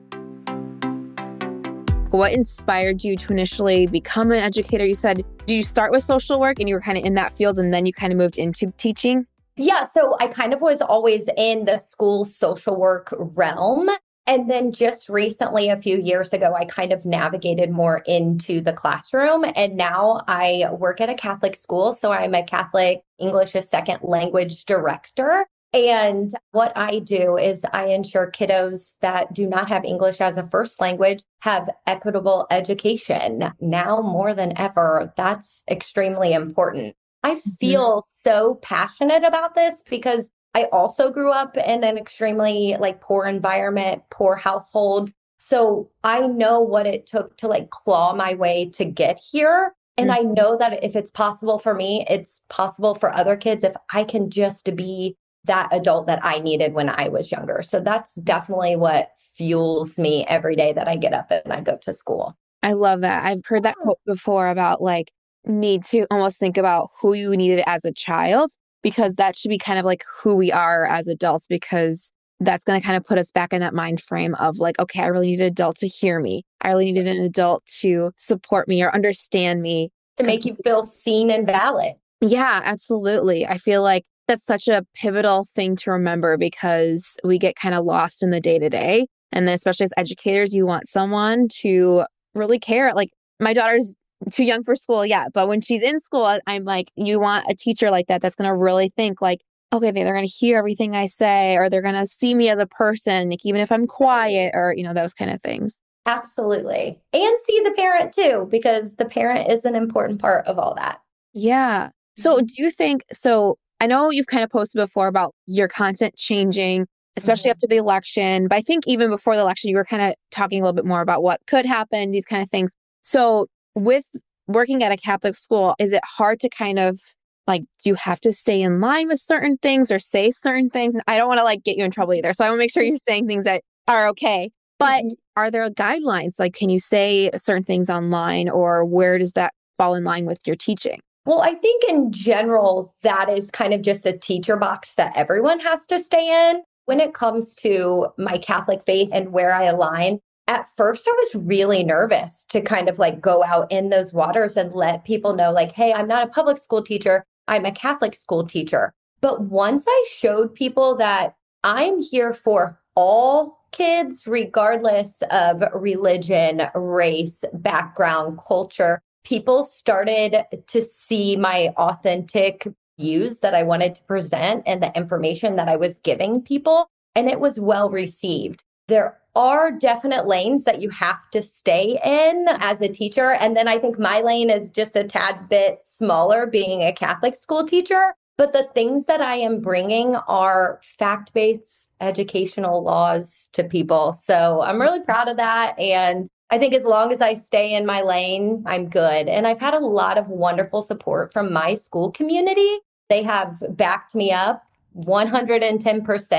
What inspired you to initially become an educator? You said, did you start with social work and you were kind of in that field and then you kind of moved into teaching? Yeah, so I kind of was always in the school social work realm. And then just recently, a few years ago, I kind of navigated more into the classroom. And now I work at a Catholic school. So I'm a Catholic English as second language director. And what I do is I ensure kiddos that do not have English as a first language have equitable education. Now more than ever, that's extremely important. I feel mm-hmm. so passionate about this because I also grew up in an extremely like poor environment, poor household. So I know what it took to like claw my way to get here. And mm-hmm. I know that if it's possible for me, it's possible for other kids if I can just be that adult that I needed when I was younger. So that's definitely what fuels me every day that I get up and I go to school. I love that. I've heard that quote before about like need to almost think about who you needed as a child, because that should be kind of like who we are as adults, because that's going to kind of put us back in that mind frame of like, okay, I really need an adult to hear me. I really needed an adult to support me or understand me. To make you feel seen and valid. Yeah, absolutely. I feel like that's such a pivotal thing to remember because we get kind of lost in the day to day. And then especially as educators, you want someone to really care. Like my daughter's too young for school yet, but when she's in school, I'm like, you want a teacher like that that's going to really think like, okay, they're going to hear everything I say, or they're going to see me as a person, like, even if I'm quiet, or, you know, those kind of things. Absolutely. And see the parent too, because the parent is an important part of all that. Yeah. So do you think, so I know you've kind of posted before about your content changing, especially mm-hmm. after the election, but I think even before the election, you were kind of talking a little bit more about what could happen, these kind of things. So with working at a Catholic school, is it hard to kind of like, do you have to stay in line with certain things or say certain things? And I don't want to like get you in trouble either. So I want to make sure you're saying things that are okay. But mm-hmm. are there guidelines? Like, can you say certain things online, or where does that fall in line with your teaching? Well, I think in general, that is kind of just a teacher box that everyone has to stay in. When it comes to my Catholic faith and where I align, at first I was really nervous to kind of like go out in those waters and let people know like, hey, I'm not a public school teacher, I'm a Catholic school teacher. But once I showed people that I'm here for all kids, regardless of religion, race, background, culture, people started to see my authentic views that I wanted to present and the information that I was giving people. And it was well received. There are definite lanes that you have to stay in as a teacher. And then I think my lane is just a tad bit smaller, being a Catholic school teacher. But the things that I am bringing are fact-based educational laws to people. So I'm really proud of that. And I think as long as I stay in my lane, I'm good. And I've had a lot of wonderful support from my school community. They have backed me up one hundred ten percent.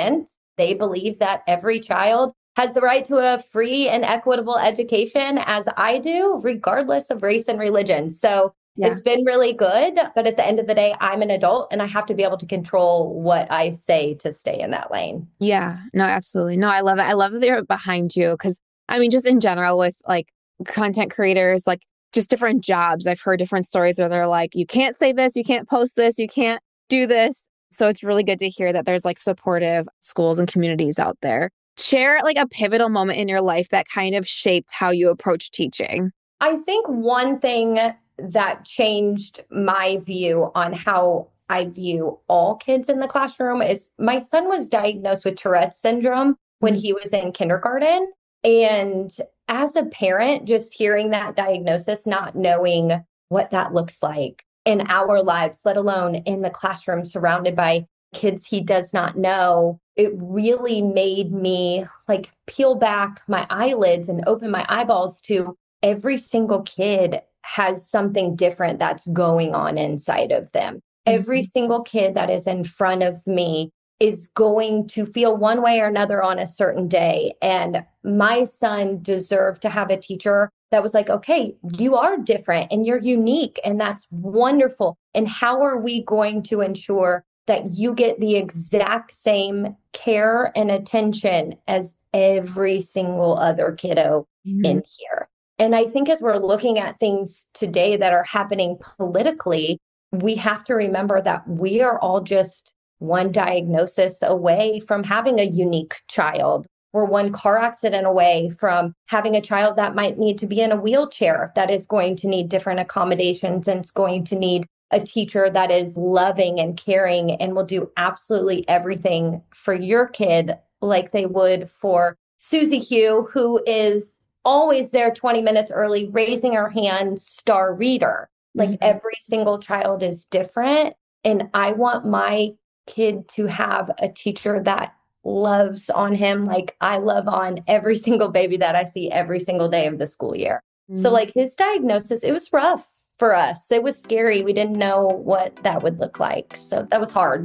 They believe that every child has the right to a free and equitable education, as I do, regardless of race and religion. So yeah. It's been really good. But at the end of the day, I'm an adult and I have to be able to control what I say to stay in that lane. Yeah, no, absolutely. No, I love it. I love that they're behind you because, I mean, just in general with like content creators, like just different jobs. I've heard different stories where they're like, you can't say this, you can't post this, you can't do this. So it's really good to hear that there's like supportive schools and communities out there. Share like a pivotal moment in your life that kind of shaped how you approach teaching. I think one thing that changed my view on how I view all kids in the classroom is my son was diagnosed with Tourette's syndrome when he was in kindergarten. And as a parent, just hearing that diagnosis, not knowing what that looks like in our lives, let alone in the classroom surrounded by kids he does not know, it really made me like peel back my eyelids and open my eyeballs to every single kid has something different that's going on inside of them. Mm-hmm. Every single kid that is in front of me is going to feel one way or another on a certain day. And my son deserved to have a teacher that was like, okay, you are different and you're unique and that's wonderful. And how are we going to ensure that you get the exact same care and attention as every single other kiddo mm-hmm. in here? And I think as we're looking at things today that are happening politically, we have to remember that we are all just one diagnosis away from having a unique child. We're one car accident away from having a child that might need to be in a wheelchair, that is going to need different accommodations and it's going to need a teacher that is loving and caring and will do absolutely everything for your kid like they would for Susie Hugh, who is always there twenty minutes early, raising her hand, star reader. Like mm-hmm. every single child is different. And I want my kid to have a teacher that loves on him like I love on every single baby that I see every single day of the school year. Mm-hmm. So like his diagnosis, it was rough for us. It was scary. We didn't know what that would look like. So that was hard.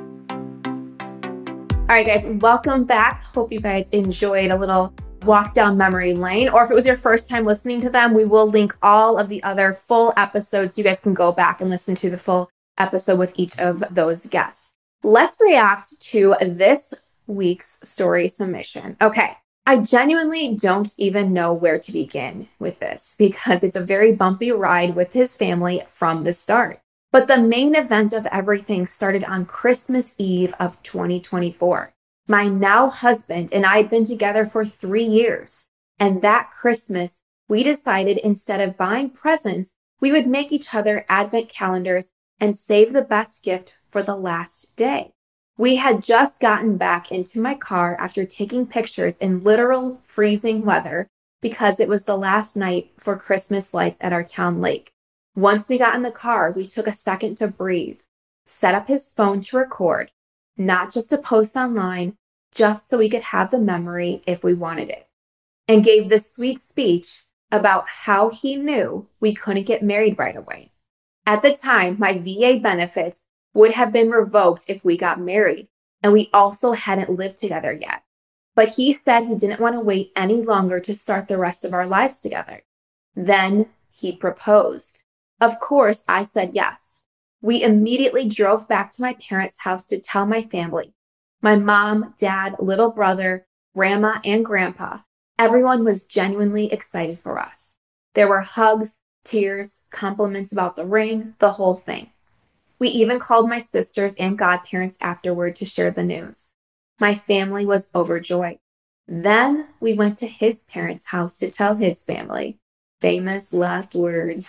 All right, guys, welcome back. Hope you guys enjoyed a little walk down memory lane, or if it was your first time listening to them, we will link all of the other full episodes. You guys can go back and listen to the full episode with each of those guests. Let's react to this week's story submission. Okay. I genuinely don't even know where to begin with this because it's a very bumpy ride with his family from the start. But the main event of everything started on Christmas Eve of twenty twenty-four. My now husband and I had been together for three years. And that Christmas, we decided instead of buying presents, we would make each other advent calendars and save the best gift for the last day. We had just gotten back into my car after taking pictures in literal freezing weather because it was the last night for Christmas lights at our town lake. Once we got in the car, we took a second to breathe, set up his phone to record, not just to post online, just so we could have the memory if we wanted it, and gave this sweet speech about how he knew we couldn't get married right away. At the time, my V A benefits would have been revoked if we got married, and we also hadn't lived together yet. But he said he didn't want to wait any longer to start the rest of our lives together. Then he proposed. Of course, I said yes. We immediately drove back to my parents' house to tell my family. My mom, dad, little brother, grandma, and grandpa. Everyone was genuinely excited for us. There were hugs, tears, compliments about the ring, the whole thing. We even called my sisters and godparents afterward to share the news. My family was overjoyed. Then we went to his parents' house to tell his family. Famous last words.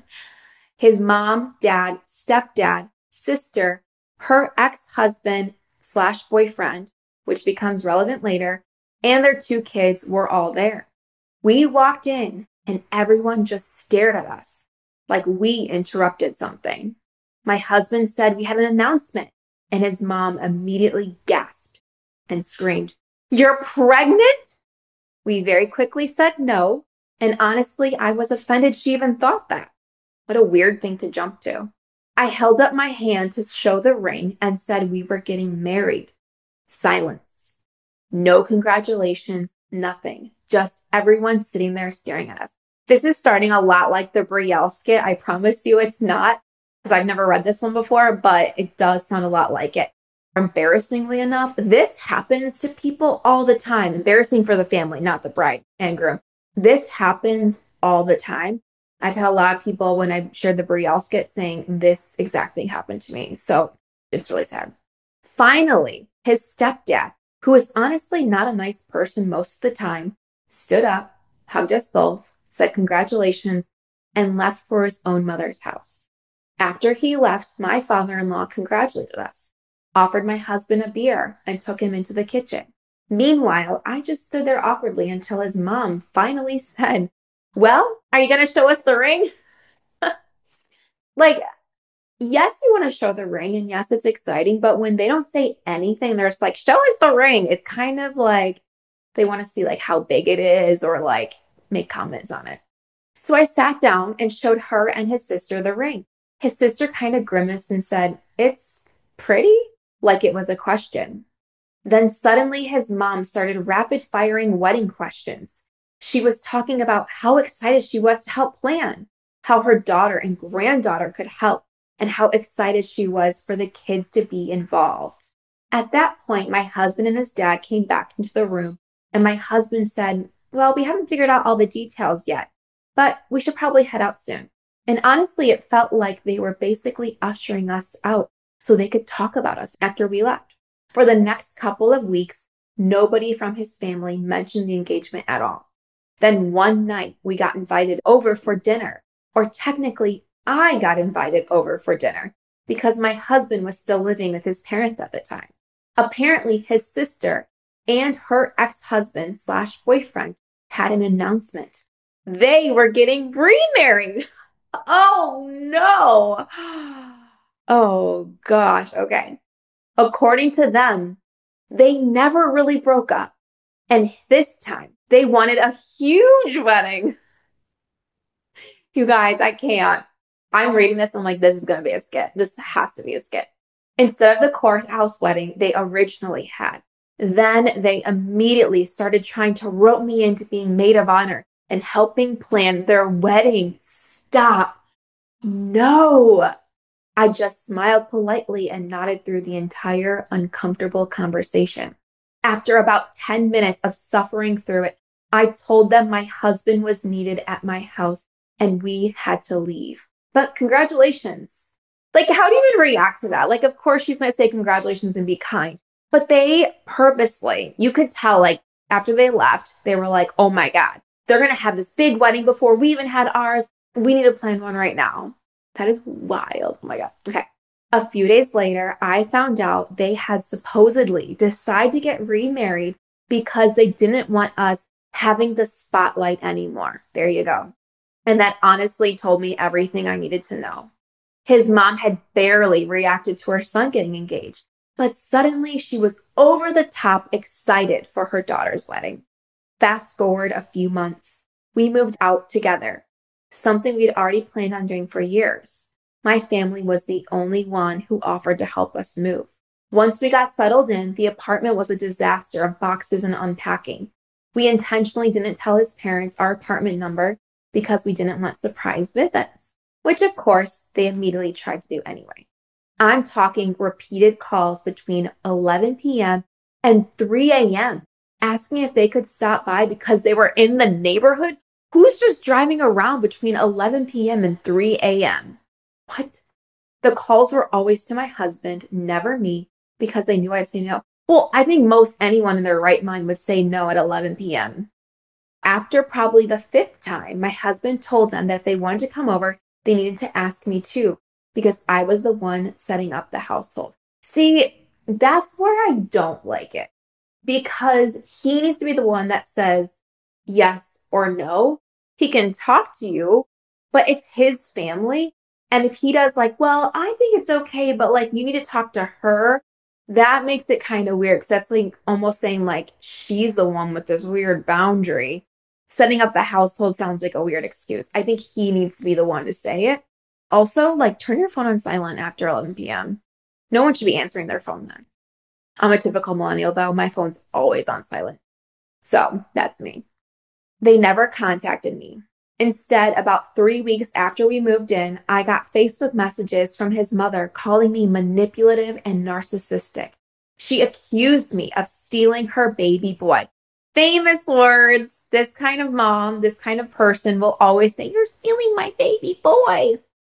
His mom, dad, stepdad, sister, her ex-husband slash boyfriend, which becomes relevant later, and their two kids were all there. We walked in and everyone just stared at us like we interrupted something. My husband said we had an announcement and his mom immediately gasped and screamed, "You're pregnant?" We very quickly said no. And honestly, I was offended she even thought that. What a weird thing to jump to. I held up my hand to show the ring and said we were getting married. Silence. No congratulations, nothing. Just everyone sitting there staring at us. This is starting a lot like the Brielle skit. I promise you it's not, because I've never read this one before, but it does sound a lot like it. Embarrassingly enough, this happens to people all the time. Embarrassing for the family, not the bride and groom. This happens all the time. I've had a lot of people when I shared the Brielle skit saying this exact thing happened to me. So it's really sad. Finally, his stepdad, who is honestly not a nice person most of the time, stood up, hugged us both, said congratulations, and left for his own mother's house. After he left, my father-in-law congratulated us, offered my husband a beer, and took him into the kitchen. Meanwhile, I just stood there awkwardly until his mom finally said, well, are you going to show us the ring? Like, yes, you want to show the ring, and yes, it's exciting, but when they don't say anything, they're just like, show us the ring. It's kind of like they want to see like how big it is or like make comments on it. So I sat down and showed her and his sister the ring. His sister kind of grimaced and said, it's pretty, like it was a question. Then suddenly his mom started rapid firing wedding questions. She was talking about how excited she was to help plan, how her daughter and granddaughter could help, and how excited she was for the kids to be involved. At that point, my husband and his dad came back into the room, and my husband said, well, we haven't figured out all the details yet, but we should probably head out soon. And honestly, it felt like they were basically ushering us out so they could talk about us after we left. For the next couple of weeks, nobody from his family mentioned the engagement at all. Then one night we got invited over for dinner, or technically I got invited over for dinner because my husband was still living with his parents at the time. Apparently his sister and her ex-husband slash boyfriend had an announcement. They were getting remarried. Oh no. Oh gosh. Okay. According to them, they never really broke up. And this time they wanted a huge wedding. You guys, I can't. I'm reading this. I'm like, this is going to be a skit. This has to be a skit. Instead of the courthouse wedding they originally had, then they immediately started trying to rope me into being maid of honor and helping plan their wedding. Stop. No. I just smiled politely and nodded through the entire uncomfortable conversation. After about ten minutes of suffering through it, I told them my husband was needed at my house and we had to leave. But congratulations. Like, how do you even react to that? Like, of course, she's going to say congratulations and be kind. But they purposely, you could tell, like, after they left, they were like, oh my God, they're going to have this big wedding before we even had ours. We need to plan one right now. That is wild. Oh my God. Okay. A few days later, I found out they had supposedly decided to get remarried because they didn't want us having the spotlight anymore. There you go. And that honestly told me everything I needed to know. His mom had barely reacted to her son getting engaged, but suddenly she was over the top excited for her daughter's wedding. Fast forward a few months, we moved out together, something we'd already planned on doing for years. My family was the only one who offered to help us move. Once we got settled in, the apartment was a disaster of boxes and unpacking. We intentionally didn't tell his parents our apartment number because we didn't want surprise visits, which of course they immediately tried to do anyway. I'm talking repeated calls between eleven p.m. and three a.m. asking if they could stop by because they were in the neighborhood. Who's just driving around between eleven p.m. and three a.m.? What? The calls were always to my husband, never me, because they knew I'd say no. Well, I think most anyone in their right mind would say no at eleven p.m. After probably the fifth time, my husband told them that if they wanted to come over, they needed to ask me too, because I was the one setting up the household. See, that's where I don't like it, because he needs to be the one that says yes or no. He can talk to you, but it's his family. And if he does like, well, I think it's okay, but like you need to talk to her, that makes it kind of weird because that's like almost saying like she's the one with this weird boundary. Setting up the household sounds like a weird excuse. I think he needs to be the one to say it. Also, like turn your phone on silent after eleven p.m. No one should be answering their phone then. I'm a typical millennial though. My phone's always on silent. So that's me. They never contacted me. Instead, about three weeks after we moved in, I got Facebook messages from his mother calling me manipulative and narcissistic. She accused me of stealing her baby boy. Famous words. This kind of mom, this kind of person will always say, "You're stealing my baby boy."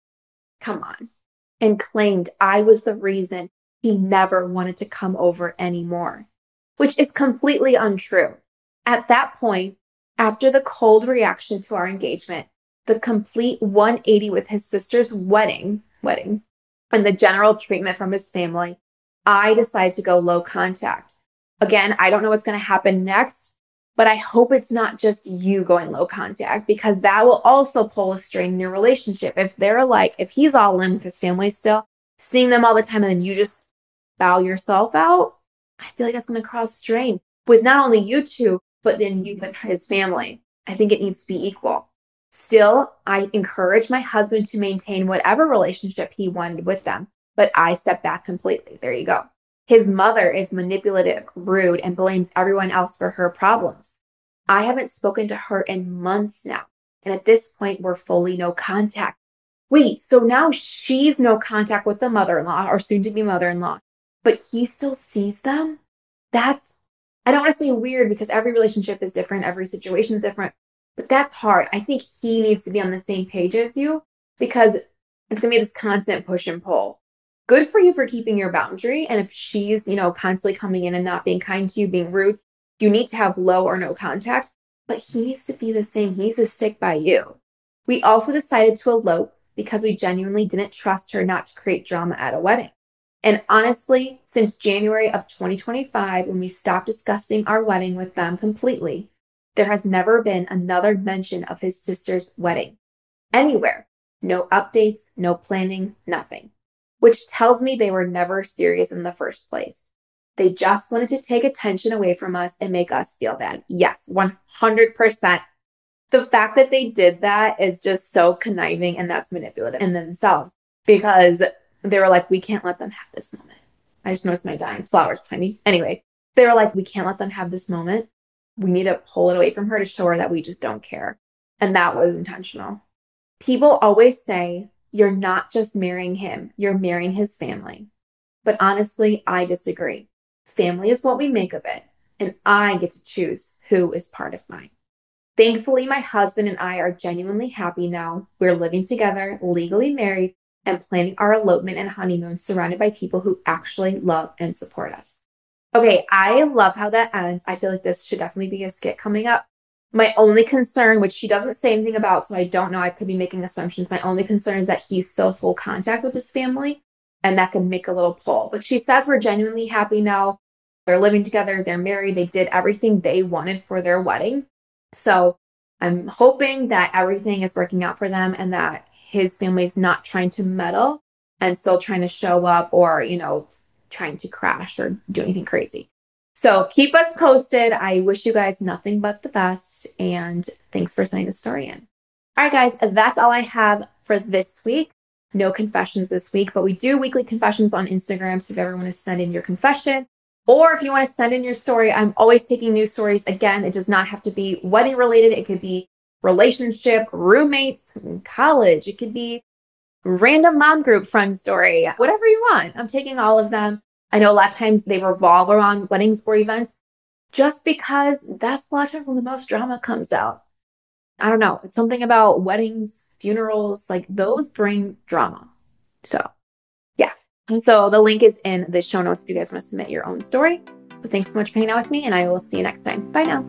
Come on. And claimed I was the reason he never wanted to come over anymore, which is completely untrue. At that point, after the cold reaction to our engagement, the complete one eighty with his sister's wedding, wedding, and the general treatment from his family, I decided to go low contact. Again, I don't know what's going to happen next, but I hope it's not just you going low contact, because that will also pull a strain in your relationship. If they're like, if he's all in with his family still, seeing them all the time, and then you just bow yourself out, I feel like that's going to cause strain with not only you two, but then you with his family. I think it needs to be equal. Still, I encourage my husband to maintain whatever relationship he wanted with them, but I step back completely. There you go. His mother is manipulative, rude, and blames everyone else for her problems. I haven't spoken to her in months now, and at this point, we're fully no contact. Wait, so now she's no contact with the mother-in-law or soon-to-be mother-in-law, but he still sees them? That's, I don't want to say weird, because every relationship is different, every situation is different, but that's hard. I think he needs to be on the same page as you, because it's going to be this constant push and pull. Good for you for keeping your boundary. And if she's, you know, constantly coming in and not being kind to you, being rude, you need to have low or no contact, but he needs to be the same. He needs to stick by you. We also decided to elope because we genuinely didn't trust her not to create drama at a wedding. And honestly, since January of twenty twenty-five, when we stopped discussing our wedding with them completely, there has never been another mention of his sister's wedding. Anywhere. No updates, no planning, nothing. Which tells me they were never serious in the first place. They just wanted to take attention away from us and make us feel bad. Yes, one hundred percent. The fact that they did that is just so conniving, and that's manipulative in themselves, because they were like, we can't let them have this moment. I just noticed my dying flowers behind me. Anyway, they were like, we can't let them have this moment. We need to pull it away from her to show her that we just don't care. And that was intentional. People always say, you're not just marrying him, you're marrying his family. But honestly, I disagree. Family is what we make of it, and I get to choose who is part of mine. Thankfully, my husband and I are genuinely happy now. We're living together, legally married, and planning our elopement and honeymoon surrounded by people who actually love and support us. Okay, I love how that ends. I feel like this should definitely be a skit coming up. My only concern, which she doesn't say anything about, so I don't know, I could be making assumptions. My only concern is that he's still full contact with his family, and that can make a little pull. But she says we're genuinely happy now. They're living together. They're married. They did everything they wanted for their wedding. So I'm hoping that everything is working out for them, and that his family is not trying to meddle and still trying to show up, or, you know, trying to crash or do anything crazy. So keep us posted. I wish you guys nothing but the best. And thanks for sending the story in. All right, guys, that's all I have for this week. No confessions this week, but we do weekly confessions on Instagram. So if you ever want to send in your confession, or if you want to send in your story, I'm always taking new stories. Again, it does not have to be wedding related. It could be relationship, roommates, college. It could be random mom group friend story, whatever you want. I'm taking all of them. I know a lot of times they revolve around weddings or events, just because that's a lot of times when the most drama comes out. I don't know. It's something about weddings, funerals, like those bring drama. So yeah. And so the link is in the show notes if you guys want to submit your own story. But thanks so much for hanging out with me, and I will see you next time. Bye now.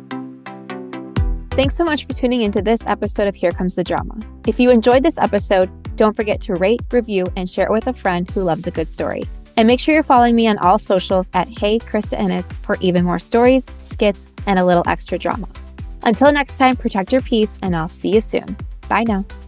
Thanks so much for tuning into this episode of Here Comes the Drama. If you enjoyed this episode, don't forget to rate, review, and share it with a friend who loves a good story. And make sure you're following me on all socials at Hey Krista Ennis for even more stories, skits, and a little extra drama. Until next time, protect your peace, and I'll see you soon. Bye now.